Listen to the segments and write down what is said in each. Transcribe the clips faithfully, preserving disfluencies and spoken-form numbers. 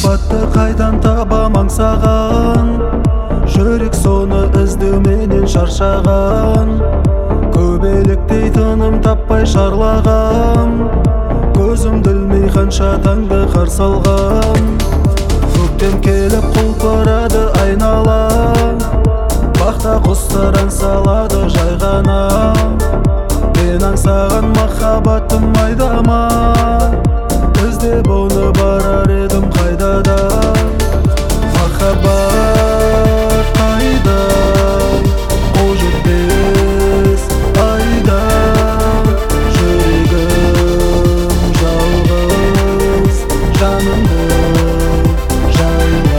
Махаббатты қайдан табам аңсаған, жүрек соны іздеуменен шаршаған. Көбелектей тыным таппай шарлаған, көзімді ілмей қанша таңды қарсы алған. Көктем келіп құлпырады айнала, бақта құстар ән салады жай ғана. Мен аңсаған махаббатым айдама, іздеп оны барар едім қайда да. Махаббат қайда, қол жетпес айда. Жүрегім жалғыз, жанымды жайла.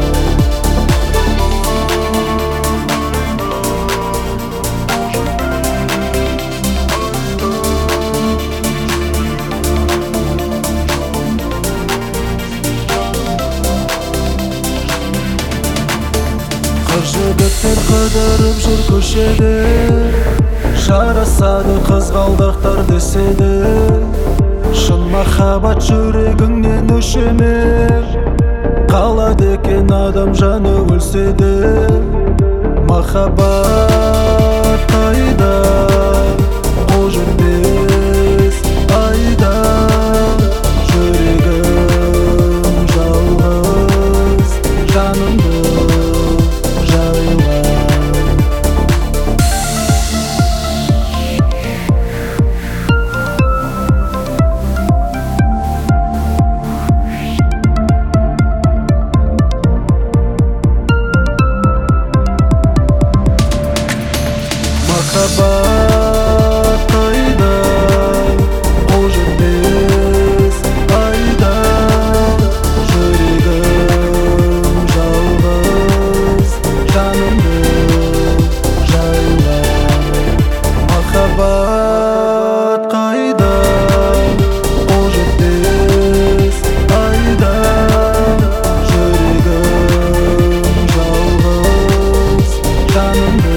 Жігіттер қыдырып жүр көшеде, жарасады қызғалдақтар деседі. Шын махаббат жүрегіңнен өше ме, қалады екен адам жаны өлсе де. Махаббат қайда, қол жетпес айда. Жүрегім жалғыз, жанымды махаббат қайда, қол жетпес айда. Жүрегім жалғыз, жанымды жайла. Махаббат қайда, қол жетпес айда. Жүрегім жалғыз, жанымды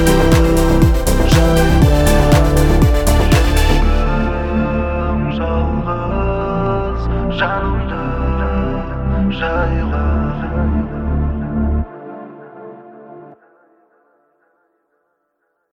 жанымды жайла.